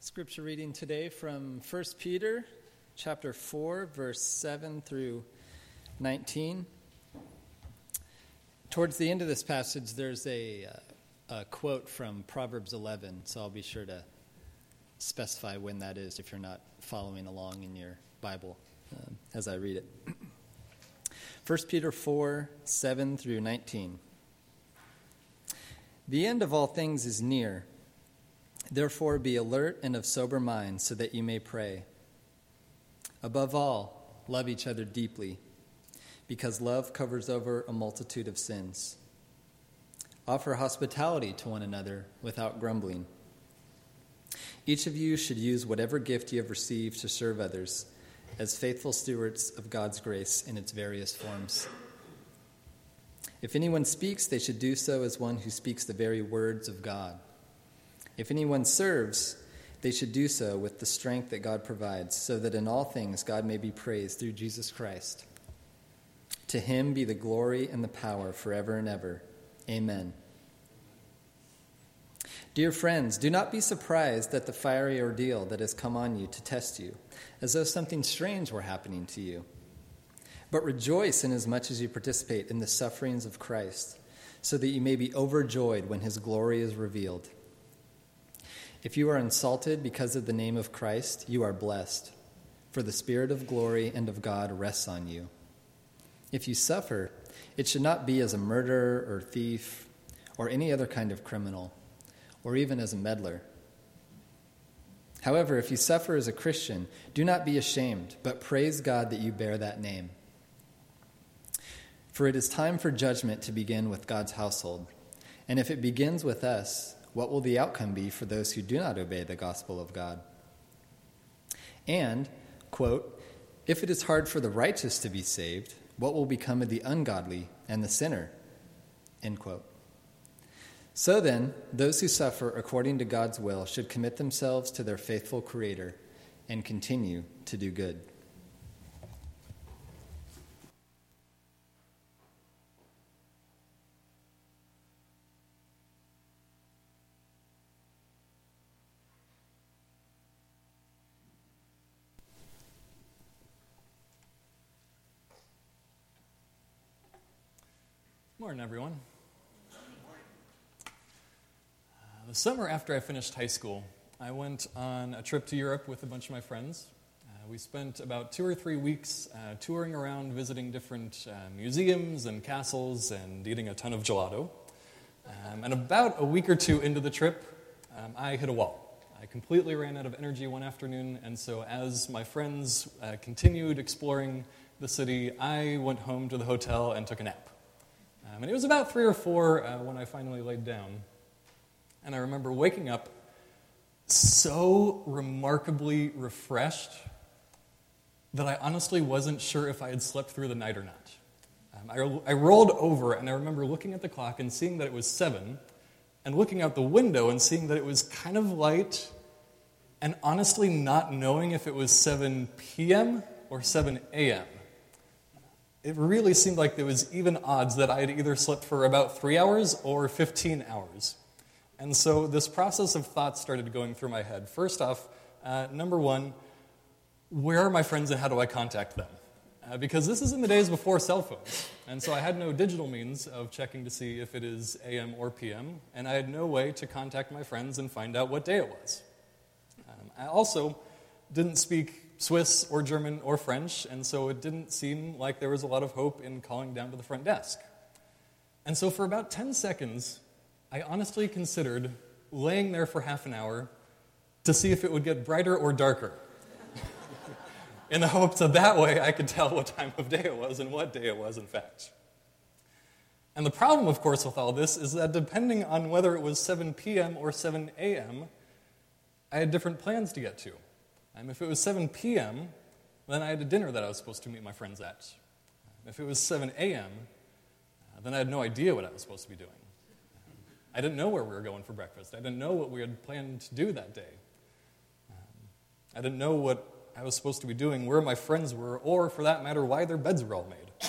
Scripture reading today from 1 Peter chapter 4, verse 7 through 19. Towards the end of this passage, there's a quote from Proverbs 11, so I'll be sure to specify when that is if you're not following along in your Bible as I read it. 1 Peter 4, 7 through 19. The end of all things is near. Therefore be alert and of sober mind so that you may pray. Above all, love each other deeply, because love covers over a multitude of sins. Offer hospitality to one another without grumbling. Each of you should use whatever gift you have received to serve others as faithful stewards of God's grace in its various forms. If anyone speaks, they should do so as one who speaks the very words of God. If anyone serves, they should do so with the strength that God provides, so that in all things God may be praised through Jesus Christ. To him be the glory and the power forever and ever. Amen. Dear friends, do not be surprised at the fiery ordeal that has come on you to test you, as though something strange were happening to you. But rejoice inasmuch as you participate in the sufferings of Christ, so that you may be overjoyed when his glory is revealed. If you are insulted because of the name of Christ, you are blessed, for the Spirit of glory and of God rests on you. If you suffer, it should not be as a murderer or thief or any other kind of criminal, or even as a meddler. However, if you suffer as a Christian, do not be ashamed, but praise God that you bear that name. For it is time for judgment to begin with God's household, and if it begins with us, what will the outcome be for those who do not obey the gospel of God? And, quote, if it is hard for the righteous to be saved, what will become of the ungodly and the sinner? End quote. So then, those who suffer according to God's will should commit themselves to their faithful Creator and continue to do good. Morning, everyone. The summer after I finished high school, I went on a trip to Europe with a bunch of my friends. We spent about 2 or 3 weeks touring around, visiting different museums and castles and eating a ton of gelato. And about a week or two into the trip, I hit a wall. I completely ran out of energy one afternoon, and so as my friends continued exploring the city, I went home to the hotel and took a nap. And it was about 3 or 4 when I finally laid down. And I remember waking up so remarkably refreshed that I honestly wasn't sure if I had slept through the night or not. I rolled over, and I remember looking at the clock and seeing that it was 7, and looking out the window and seeing that it was kind of light, and honestly not knowing if it was 7 p.m. or 7 a.m. It really seemed like there was even odds that I had either slept for about 3 hours or 15 hours. And so this process of thoughts started going through my head. First off, number one, where are my friends and how do I contact them? Because this is in the days before cell phones. And so I had no digital means of checking to see if it is AM or PM. And I had no way to contact my friends and find out what day it was. I also didn't speak Swiss or German or French, and so it didn't seem like there was a lot of hope in calling down to the front desk. And so for about 10 seconds, I honestly considered laying there for half an hour to see if it would get brighter or darker, in the hopes that way I could tell what time of day it was and what day it was, in fact. And the problem, of course, with all this is that depending on whether it was 7 p.m. or 7 a.m., I had different plans to get to. If it was 7 p.m., then I had a dinner that I was supposed to meet my friends at. If it was 7 a.m., then I had no idea what I was supposed to be doing. I didn't know where we were going for breakfast. I didn't know what we had planned to do that day. I didn't know what I was supposed to be doing, where my friends were, or, for that matter, why their beds were all made.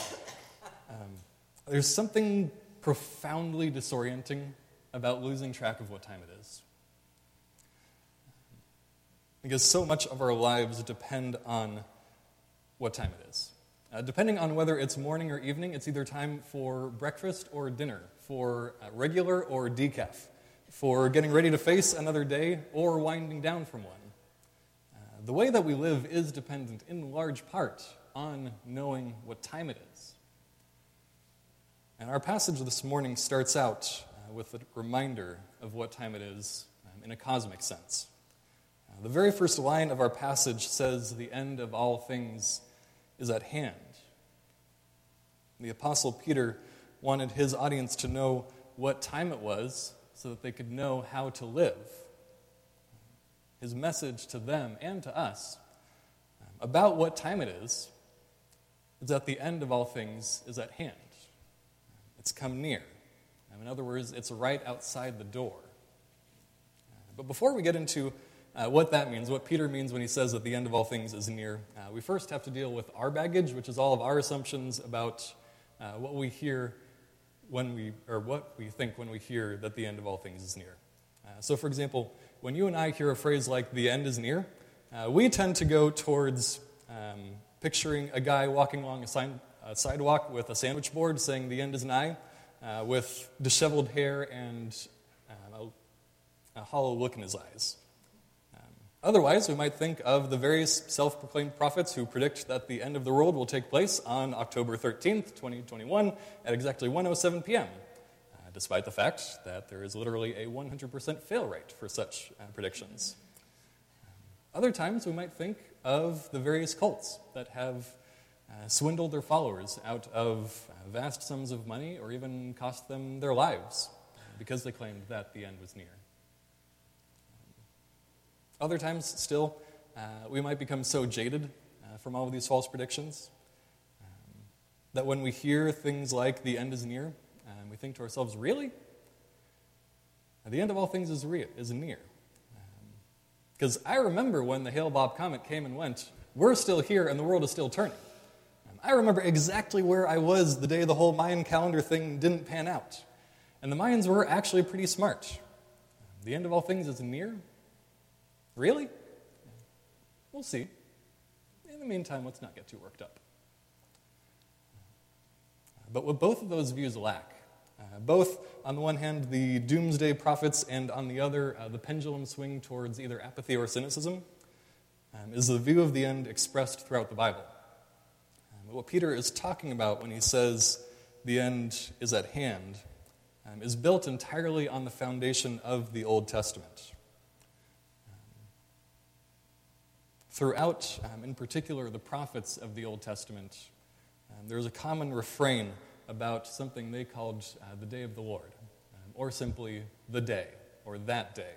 There's something profoundly disorienting about losing track of what time it is. because so much of our lives depend on what time it is. Depending on whether it's morning or evening, it's either time for breakfast or dinner, for regular or decaf, for getting ready to face another day or winding down from one. The way that we live is dependent in large part on knowing what time it is. And our passage this morning starts out with a reminder of what time it is in a cosmic sense. The very first line of our passage says, "The end of all things is at hand." The Apostle Peter wanted his audience to know what time it was so that they could know how to live. His message to them and to us about what time it is that the end of all things is at hand. It's come near. In other words, it's right outside the door. But before we get into what that means, what Peter means when he says that the end of all things is near, we first have to deal with our baggage, which is all of our assumptions about what we hear what we think when we hear that the end of all things is near. So, for example, when you and I hear a phrase like "the end is near," we tend to go towards picturing a guy walking along a sidewalk with a sandwich board saying "the end is nigh," with disheveled hair and a hollow look in his eyes. Otherwise, we might think of the various self-proclaimed prophets who predict that the end of the world will take place on October 13th, 2021, at exactly 1:07 p.m., despite the fact that there is literally a 100% fail rate for such predictions. Other times, we might think of the various cults that have swindled their followers out of vast sums of money or even cost them their lives because they claimed that the end was near. Other times, still, we might become so jaded from all of these false predictions that when we hear things like "the end is near," we think to ourselves, really? The end of all things is near. Because I remember when the Hale-Bopp comet came and went, we're still here and the world is still turning. I remember exactly where I was the day the whole Mayan calendar thing didn't pan out. And the Mayans were actually pretty smart. The end of all things is near? Really? We'll see. In the meantime, let's not get too worked up. But what both of those views lack, both on the one hand the doomsday prophets and on the other the pendulum swing towards either apathy or cynicism, is the view of the end expressed throughout the Bible. What Peter is talking about when he says the end is at hand is built entirely on the foundation of the Old Testament. Throughout, in particular, the prophets of the Old Testament, there's a common refrain about something they called the day of the Lord, or simply the day, or that day.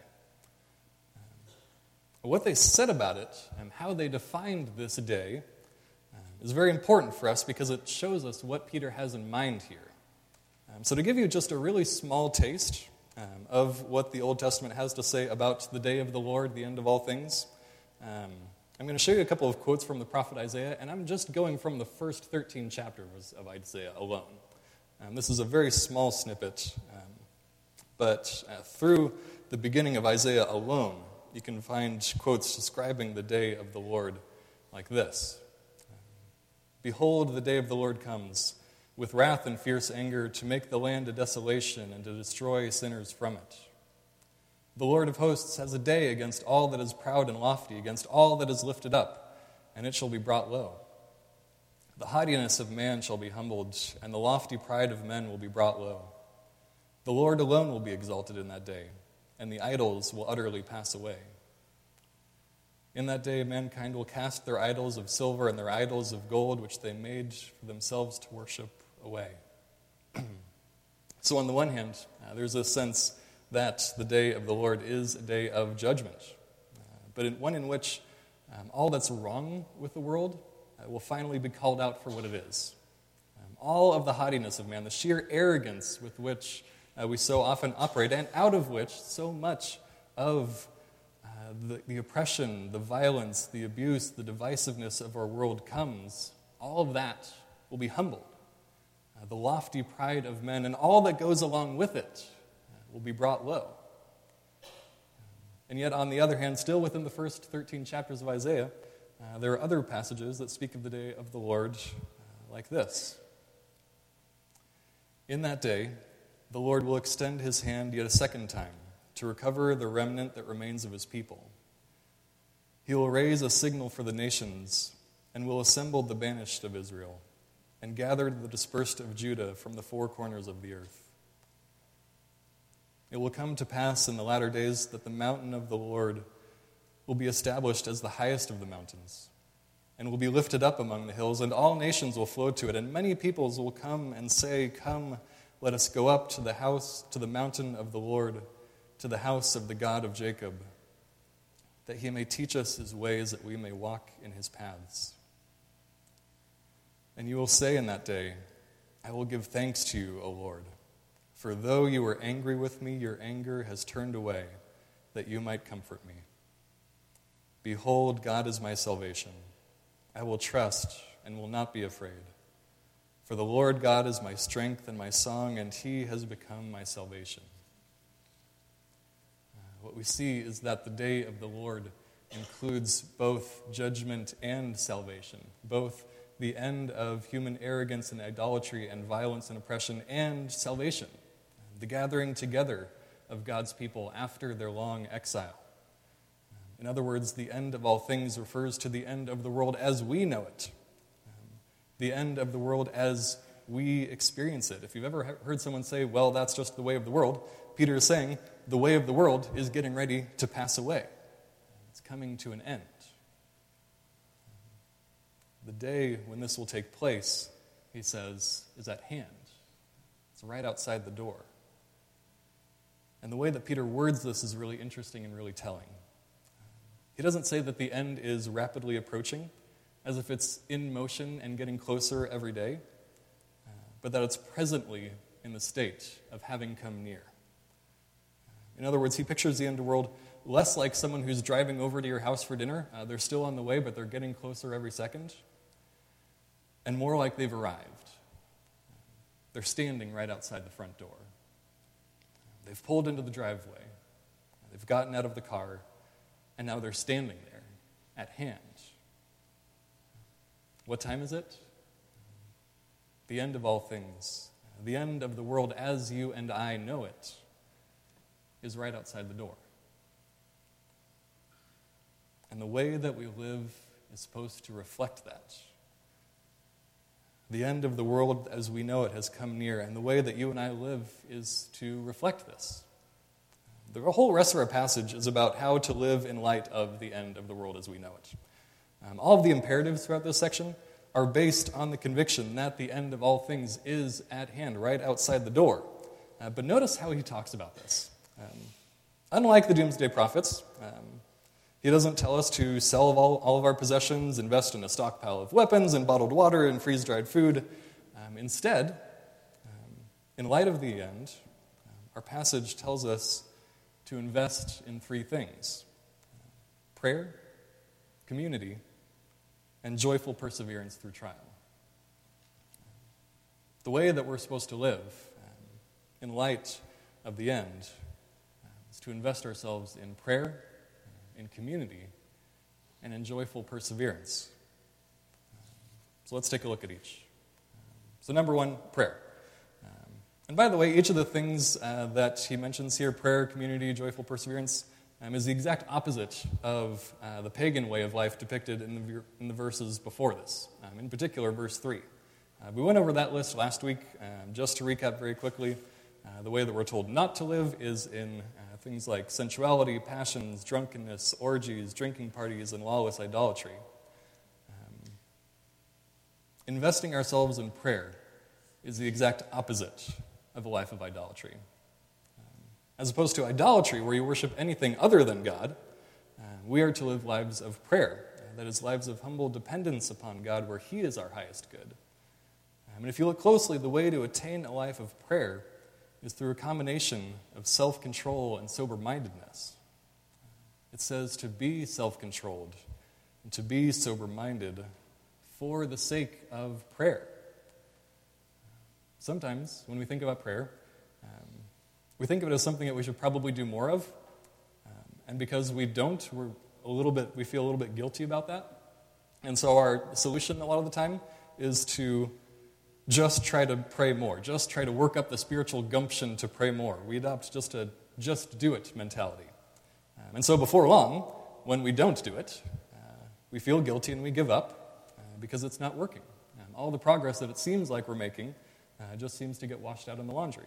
What they said about it and how they defined this day is very important for us because it shows us what Peter has in mind here. So to give you just a really small taste of what the Old Testament has to say about the day of the Lord, the end of all things, I'm going to show you a couple of quotes from the prophet Isaiah, and I'm just going from the first 13 chapters of Isaiah alone. This is a very small snippet, but through the beginning of Isaiah alone, you can find quotes describing the day of the Lord like this. "Behold, the day of the Lord comes, with wrath and fierce anger, to make the land a desolation and to destroy sinners from it. The Lord of hosts has a day against all that is proud and lofty, against all that is lifted up, and it shall be brought low. The haughtiness of man shall be humbled, and the lofty pride of men will be brought low. The Lord alone will be exalted in that day, and the idols will utterly pass away. In that day, mankind will cast their idols of silver and their idols of gold, which they made for themselves to worship, away." So on the one hand, there's a sense that the day of the Lord is a day of judgment, but one in which all that's wrong with the world will finally be called out for what it is. All of the haughtiness of man, the sheer arrogance with which we so often operate, and out of which so much of the oppression, the violence, the abuse, the divisiveness of our world comes, all of that will be humbled. The lofty pride of men and all that goes along with it will be brought low. And yet, on the other hand, still within the first 13 chapters of Isaiah, there are other passages that speak of the day of the Lord like this. In that day, the Lord will extend his hand yet a second time to recover the remnant that remains of his people. He will raise a signal for the nations and will assemble the banished of Israel and gather the dispersed of Judah from the four corners of the earth. It will come to pass in the latter days that the mountain of the Lord will be established as the highest of the mountains and will be lifted up among the hills, and all nations will flow to it, and many peoples will come and say, "Come, let us go up to the mountain of the Lord, to the house of the God of Jacob, that he may teach us his ways, that we may walk in his paths." And you will say in that day, "I will give thanks to you, O Lord, for though you were angry with me, your anger has turned away, that you might comfort me. Behold, God is my salvation. I will trust and will not be afraid. For the Lord God is my strength and my song, and he has become my salvation." What we see is that the day of the Lord includes both judgment and salvation, both the end of human arrogance and idolatry and violence and oppression, and salvation, the gathering together of God's people after their long exile. In other words, the end of all things refers to the end of the world as we know it, the end of the world as we experience it. If you've ever heard someone say, "Well, that's just the way of the world," Peter is saying the way of the world is getting ready to pass away. It's coming to an end. The day when this will take place, he says, is at hand. It's right outside the door. And the way that Peter words this is really interesting and really telling. He doesn't say that the end is rapidly approaching, as if it's in motion and getting closer every day, but that it's presently in the state of having come near. In other words, he pictures the end of the world less like someone who's driving over to your house for dinner. They're still on the way, but they're getting closer every second. And more like they've arrived. They're standing right outside the front door. They've pulled into the driveway. They've gotten out of the car, and now they're standing there at hand. What time is it? The end of all things. The end of the world as you and I know it is right outside the door. And the way that we live is supposed to reflect that. The end of the world as we know it has come near, and the way that you and I live is to reflect this. The whole rest of our passage is about how to live in light of the end of the world as we know it. All of the imperatives throughout this section are based on the conviction that the end of all things is at hand, right outside the door. But notice how he talks about this. Unlike the doomsday prophets, he doesn't tell us to sell all of our possessions, invest in a stockpile of weapons and bottled water and freeze-dried food. Instead, in light of the end, our passage tells us to invest in three things: prayer, community, and joyful perseverance through trial. The way that we're supposed to live in light of the end is to invest ourselves in prayer, in community, and in joyful perseverance. So let's take a look at each. So number one, prayer. And by the way, each of the things that he mentions here, prayer, community, joyful perseverance, is the exact opposite of the pagan way of life depicted in the verses before this, in particular verse 3. We went over that list last week. Just to recap very quickly, the way that we're told not to live is in things like sensuality, passions, drunkenness, orgies, drinking parties, and lawless idolatry. Investing ourselves in prayer is the exact opposite of a life of idolatry. As opposed to idolatry, where you worship anything other than God, we are to live lives of prayer. That is, lives of humble dependence upon God, where He is our highest good. And if you look closely, the way to attain a life of prayer is through a combination of self-control and sober-mindedness. It says to be self-controlled and to be sober-minded for the sake of prayer. Sometimes, when we think about prayer, we think of it as something that we should probably do more of, And because we don't, we feel a little bit guilty about that. And so our solution a lot of the time is to just try to pray more, just try to work up the spiritual gumption to pray more. We adopt just a just do it mentality. And so before long, when we don't do it, we feel guilty and we give up because it's not working. All the progress that it seems like we're making just seems to get washed out in the laundry.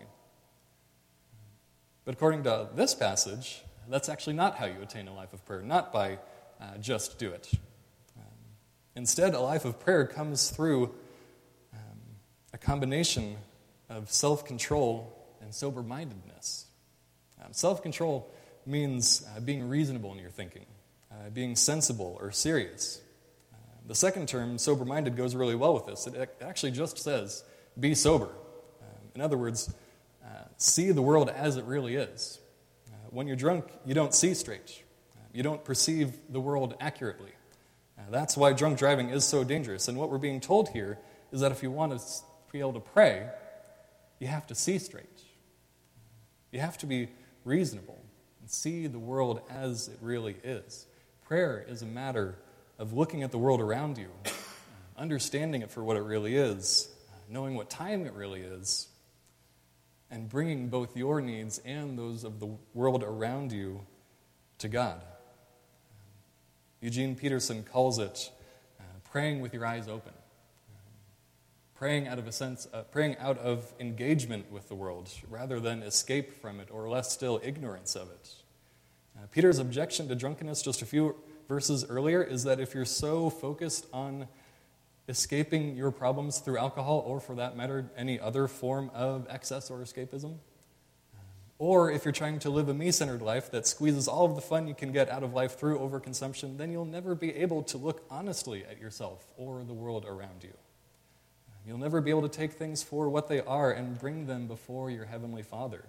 But according to this passage, that's actually not how you attain a life of prayer, not by just do it. Instead, a life of prayer comes through a combination of self-control and sober-mindedness. Self-control means being reasonable in your thinking, being sensible or serious. The second term, sober-minded, goes really well with this. It actually just says, be sober. In other words, see the world as it really is. When you're drunk, you don't see straight. You don't perceive the world accurately. That's why drunk driving is so dangerous. And what we're being told here is that if you want to be able to pray, you have to see straight. You have to be reasonable and see the world as it really is. Prayer is a matter of looking at the world around you, understanding it for what it really is, knowing what time it really is, and bringing both your needs and those of the world around you to God. Eugene Peterson calls it praying with your eyes open, praying out of engagement with the world rather than escape from it, or less still, ignorance of it. Peter's objection to drunkenness just a few verses earlier is that if you're so focused on escaping your problems through alcohol, or for that matter, any other form of excess or escapism, or if you're trying to live a me-centered life that squeezes all of the fun you can get out of life through overconsumption, then you'll never be able to look honestly at yourself or the world around you. You'll never be able to take things for what they are and bring them before your Heavenly Father.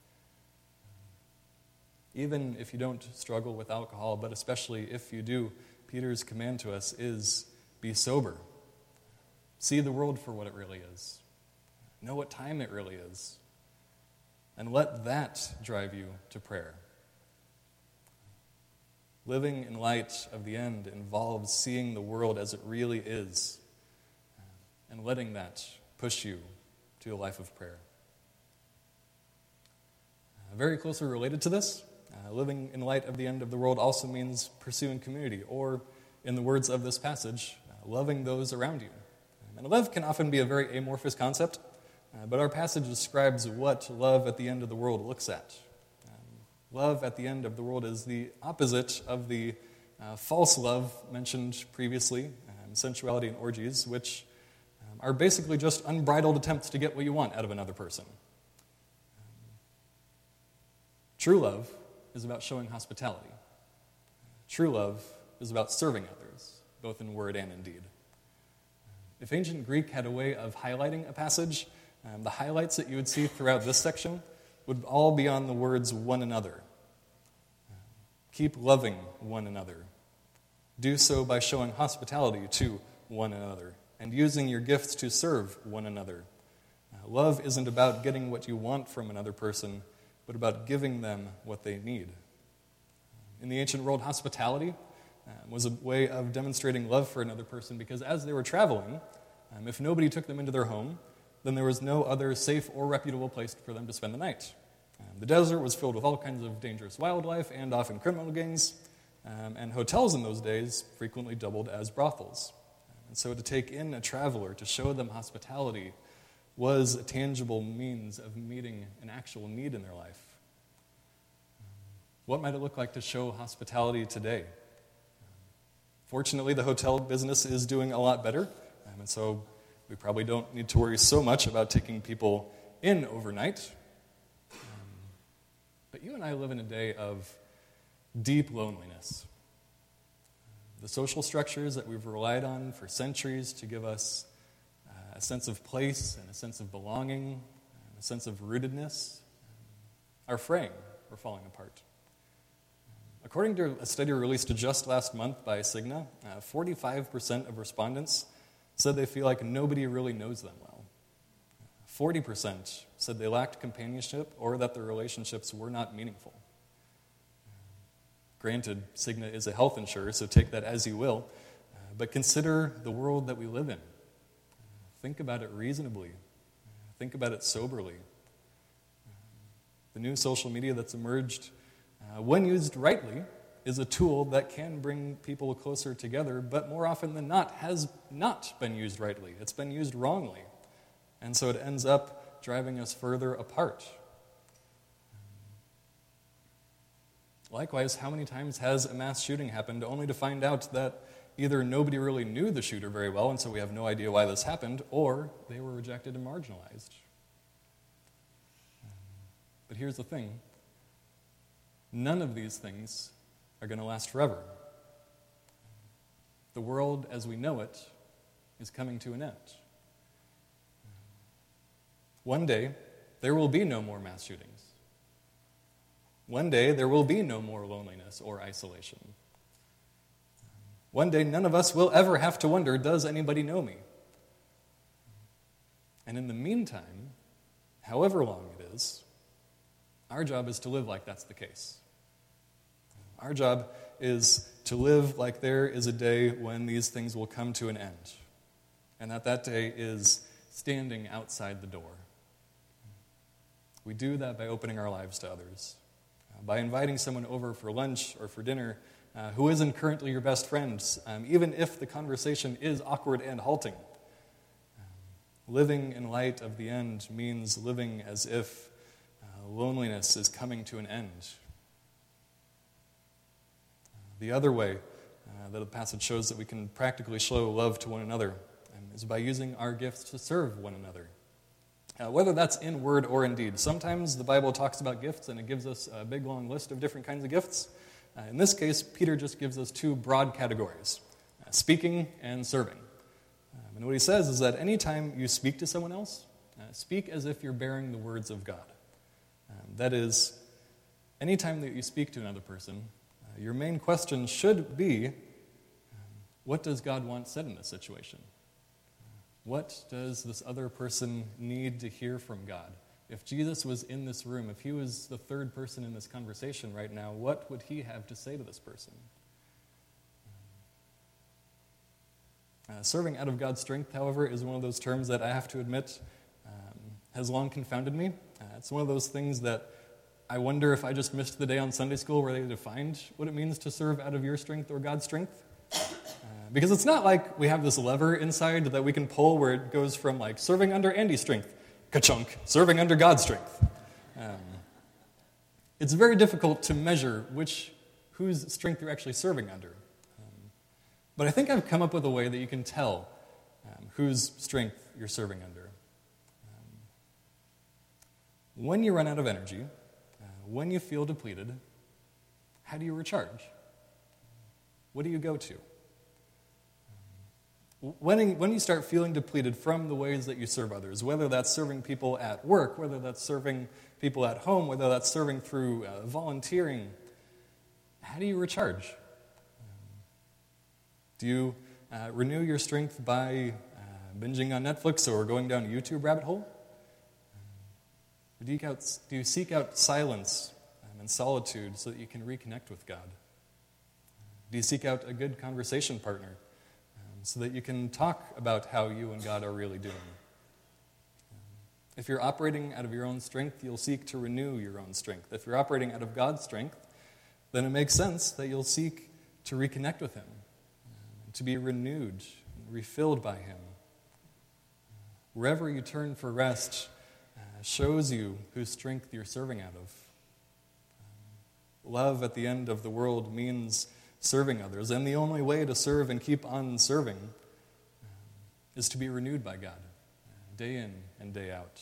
Even if you don't struggle with alcohol, but especially if you do, Peter's command to us is be sober. See the world for what it really is. Know what time it really is. And let that drive you to prayer. Living in light of the end involves seeing the world as it really is and letting that push you to a life of prayer. Very closely related to this, living in light of the end of the world also means pursuing community, or, in the words of this passage, loving those around you. And love can often be a very amorphous concept, but our passage describes what love at the end of the world looks at. Love at the end of the world is the opposite of the false love mentioned previously, sensuality and orgies, which are basically just unbridled attempts to get what you want out of another person. True love is about showing hospitality. True love is about serving others, both in word and in deed. If ancient Greek had a way of highlighting a passage, the highlights that you would see throughout this section would all be on the words one another. Keep loving one another. Do so by showing hospitality to one another and using your gifts to serve one another. Love isn't about getting what you want from another person, but about giving them what they need. In the ancient world, hospitality was a way of demonstrating love for another person, because as they were traveling, if nobody took them into their home, then there was no other safe or reputable place for them to spend the night. The desert was filled with all kinds of dangerous wildlife and often criminal gangs, and hotels in those days frequently doubled as brothels. And so to take in a traveler, to show them hospitality, was a tangible means of meeting an actual need in their life. What might it look like to show hospitality today? Fortunately, the hotel business is doing a lot better, and so we probably don't need to worry so much about taking people in overnight. But you and I live in a day of deep loneliness. The social structures that we've relied on for centuries to give us a sense of place and a sense of belonging, and a sense of rootedness, are fraying or falling apart. According to a study released just last month by Cigna, 45% of respondents said they feel like nobody really knows them well. 40% said they lacked companionship or that their relationships were not meaningful. Granted, Cigna is a health insurer, so take that as you will. But consider the world that we live in. Think about it reasonably. Think about it soberly. The new social media that's emerged, when used rightly, is a tool that can bring people closer together, but more often than not has not been used rightly. It's been used wrongly. And so it ends up driving us further apart. Likewise, how many times has a mass shooting happened only to find out that either nobody really knew the shooter very well, and so we have no idea why this happened, or they were rejected and marginalized? But here's the thing. None of these things are going to last forever. The world as we know it is coming to an end. One day, there will be no more mass shootings. One day, there will be no more loneliness or isolation. One day, none of us will ever have to wonder, does anybody know me? And in the meantime, however long it is, our job is to live like that's the case. Our job is to live like there is a day when these things will come to an end, and that day is standing outside the door. We do that by opening our lives to others, by inviting someone over for lunch or for dinner who isn't currently your best friend, even if the conversation is awkward and halting. Living in light of the end means living as if loneliness is coming to an end. The other way that the passage shows that we can practically show love to one another is by using our gifts to serve one another. Whether that's in word or in deed. Sometimes the Bible talks about gifts and it gives us a big long list of different kinds of gifts. In this case, Peter just gives us two broad categories, speaking and serving. And what he says is that anytime you speak to someone else, speak as if you're bearing the words of God. That is, anytime that you speak to another person, your main question should be, what does God want said in this situation? What does this other person need to hear from God? If Jesus was in this room, if he was the third person in this conversation right now, what would he have to say to this person? Serving out of God's strength, however, is one of those terms that I have to admit has long confounded me. It's one of those things that I wonder if I just missed the day on Sunday school where they defined what it means to serve out of your strength or God's strength. Because it's not like we have this lever inside that we can pull where it goes from like serving under Andy's strength, ka-chunk, serving under God's strength. It's very difficult to measure whose strength you're actually serving under. But I think I've come up with a way that you can tell whose strength you're serving under. When you run out of energy, when you feel depleted, how do you recharge? What do you go to? When you start feeling depleted from the ways that you serve others, whether that's serving people at work, whether that's serving people at home, whether that's serving through volunteering, how do you recharge? Do you renew your strength by binging on Netflix or going down a YouTube rabbit hole? Or do you seek out silence and solitude so that you can reconnect with God? Do you seek out a good conversation partner so that you can talk about how you and God are really doing? If you're operating out of your own strength, you'll seek to renew your own strength. If you're operating out of God's strength, then it makes sense that you'll seek to reconnect with Him, to be renewed, refilled by Him. Wherever you turn for rest shows you whose strength you're serving out of. Love at the end of the world means serving others, and the only way to serve and keep on serving is to be renewed by God, day in and day out.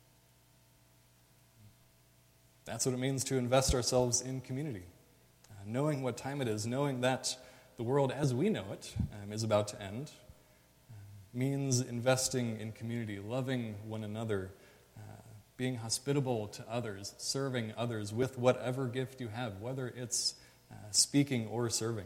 That's what it means to invest ourselves in community. Knowing what time it is, knowing that the world as we know it is about to end, means investing in community, loving one another, being hospitable to others, serving others with whatever gift you have, whether it's speaking or serving.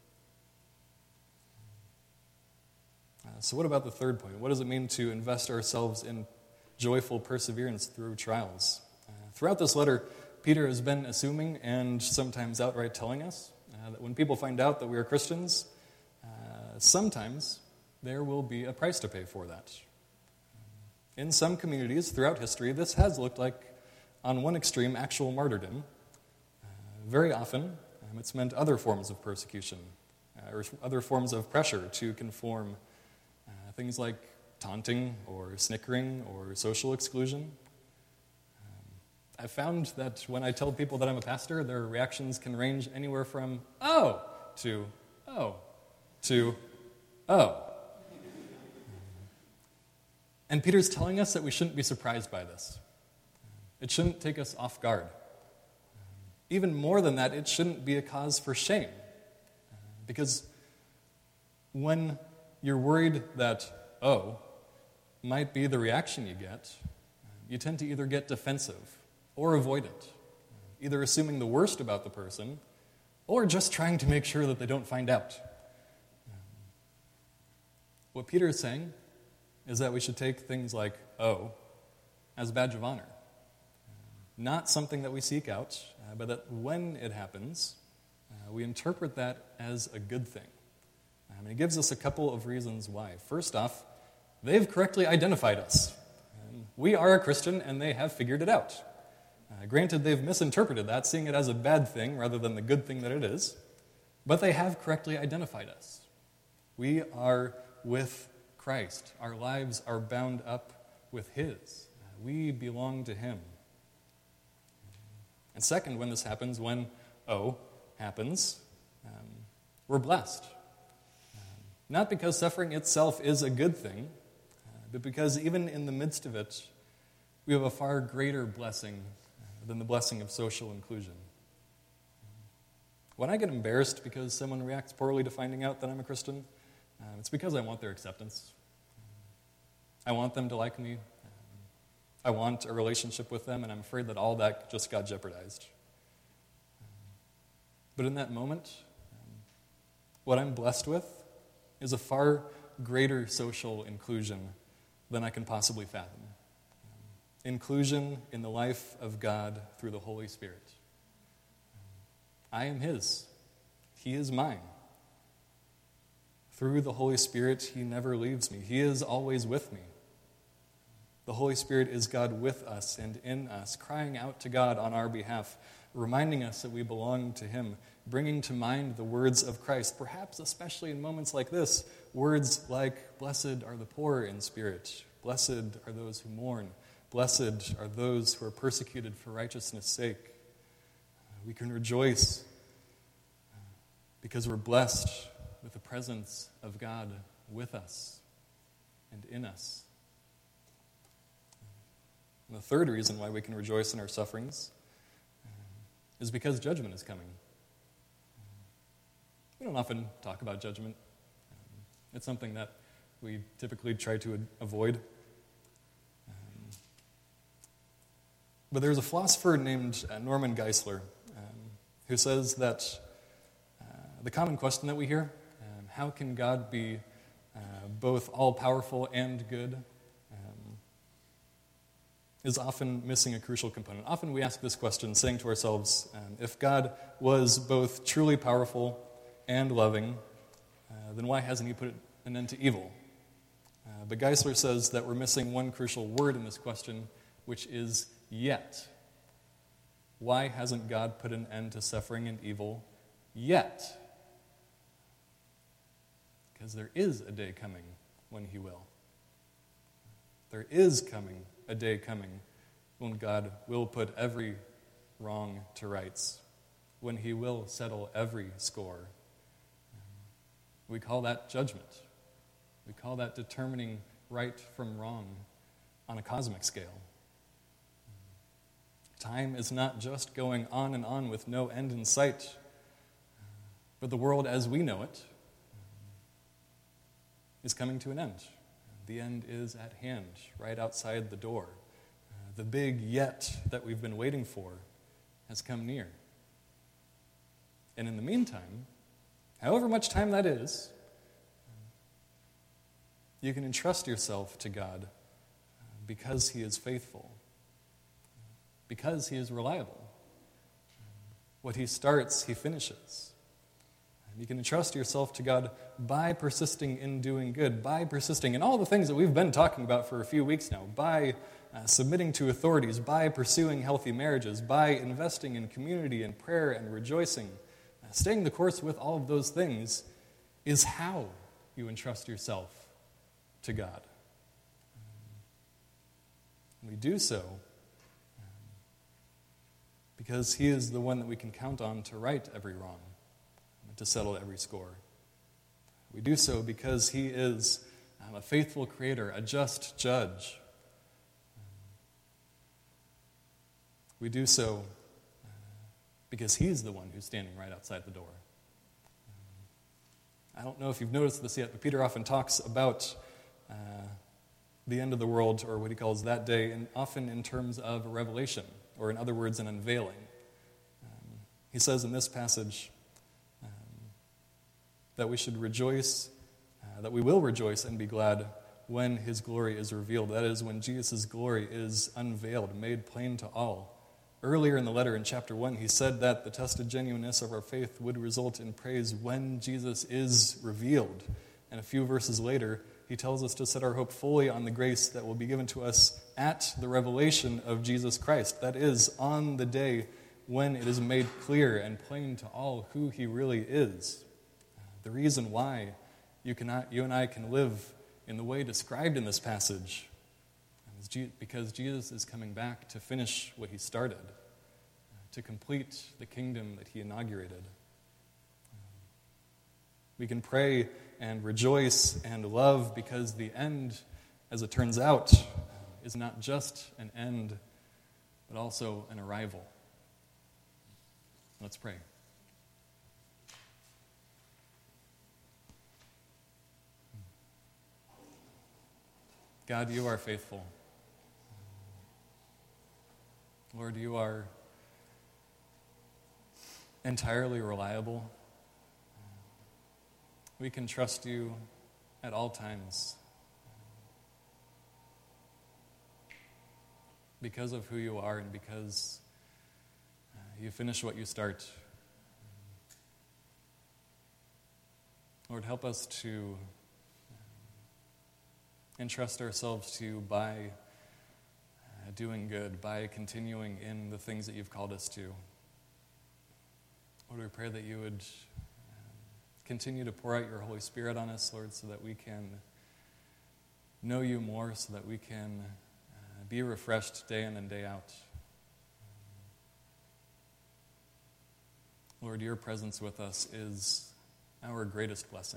So what about the third point? What does it mean to invest ourselves in joyful perseverance through trials? Throughout this letter, Peter has been assuming and sometimes outright telling us that when people find out that we are Christians, sometimes there will be a price to pay for that. In some communities throughout history, this has looked like, on one extreme, actual martyrdom. Very often, it's meant other forms of persecution or other forms of pressure to conform, things like taunting or snickering or social exclusion. I've found that when I tell people that I'm a pastor, their reactions can range anywhere from, oh, to, oh, to, oh. And Peter's telling us that we shouldn't be surprised by this. It shouldn't take us off guard. Even more than that, it shouldn't be a cause for shame. Because when you're worried that, oh, might be the reaction you get, you tend to either get defensive or avoidant, either assuming the worst about the person or just trying to make sure that they don't find out. What Peter is saying is that we should take things like, oh, as a badge of honor. Not something that we seek out, but that when it happens, we interpret that as a good thing. And he gives us a couple of reasons why. First off, they've correctly identified us. We are a Christian, and they have figured it out. Granted, they've misinterpreted that, seeing it as a bad thing rather than the good thing that it is, but they have correctly identified us. We are with Christ. Our lives are bound up with His. We belong to Him. And second, when this happens, when happens, we're blessed. Not because suffering itself is a good thing, but because even in the midst of it, we have a far greater blessing than the blessing of social inclusion. When I get embarrassed because someone reacts poorly to finding out that I'm a Christian, it's because I want their acceptance. I want them to like me. I want a relationship with them, and I'm afraid that all that just got jeopardized. But in that moment, what I'm blessed with is a far greater social inclusion than I can possibly fathom. Inclusion in the life of God through the Holy Spirit. I am His. He is mine. Through the Holy Spirit, He never leaves me. He is always with me. The Holy Spirit is God with us and in us, crying out to God on our behalf, reminding us that we belong to Him, bringing to mind the words of Christ, perhaps especially in moments like this, words like, "Blessed are the poor in spirit, blessed are those who mourn, blessed are those who are persecuted for righteousness' sake." We can rejoice because we're blessed with the presence of God with us and in us. And the third reason why we can rejoice in our sufferings is because judgment is coming. We don't often talk about judgment. It's something that we typically try to avoid. But there's a philosopher named Norman Geisler who says that the common question that we hear, how can God be both all-powerful and good, is often missing a crucial component. Often we ask this question saying to ourselves, if God was both truly powerful and loving, then why hasn't He put an end to evil? But Geisler says that we're missing one crucial word in this question, which is yet. Why hasn't God put an end to suffering and evil yet? Because there is a day coming when He will. There is a day coming when God will put every wrong to rights, when He will settle every score. We call that judgment. We call that determining right from wrong on a cosmic scale. Time is not just going on and on with no end in sight, but the world as we know it is coming to an end. The end is at hand, right outside the door. The big yet that we've been waiting for has come near. And in the meantime, however much time that is, you can entrust yourself to God because He is faithful, because He is reliable. What He starts, He finishes. You can entrust yourself to God by persisting in doing good, by persisting in all the things that we've been talking about for a few weeks now, by submitting to authorities, by pursuing healthy marriages, by investing in community and prayer and rejoicing. Staying the course with all of those things is how you entrust yourself to God. We do so because He is the one that we can count on to right every wrong, to settle every score. We do so because He is a faithful creator, a just judge. We do so because He's the one who's standing right outside the door. I don't know if you've noticed this yet, but Peter often talks about the end of the world, or what he calls that day, and often in terms of a revelation, or in other words, an unveiling. He says in this passage that we should rejoice, that we will rejoice and be glad when His glory is revealed. That is, when Jesus' glory is unveiled, made plain to all. Earlier in the letter in chapter 1, he said that the tested genuineness of our faith would result in praise when Jesus is revealed. And a few verses later, he tells us to set our hope fully on the grace that will be given to us at the revelation of Jesus Christ. That is, on the day when it is made clear and plain to all who He really is. The reason why you and I can live in the way described in this passage is because Jesus is coming back to finish what He started, to complete the kingdom that He inaugurated. We can pray and rejoice and love because the end, as it turns out, is not just an end, but also an arrival. Let's pray. God, You are faithful. Lord, You are entirely reliable. We can trust You at all times because of who You are and because You finish what You start. Lord, help us to entrust ourselves to You by doing good, by continuing in the things that You've called us to. Lord, we pray that You would continue to pour out Your Holy Spirit on us, Lord, so that we can know You more, so that we can be refreshed day in and day out. Lord, Your presence with us is our greatest blessing.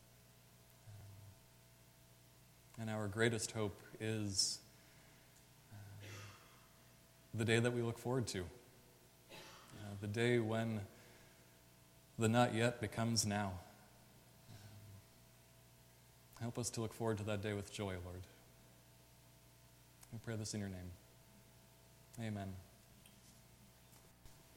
And our greatest hope is the day that we look forward to. The day when the not yet becomes now. Help us to look forward to that day with joy, Lord. We pray this in Your name. Amen.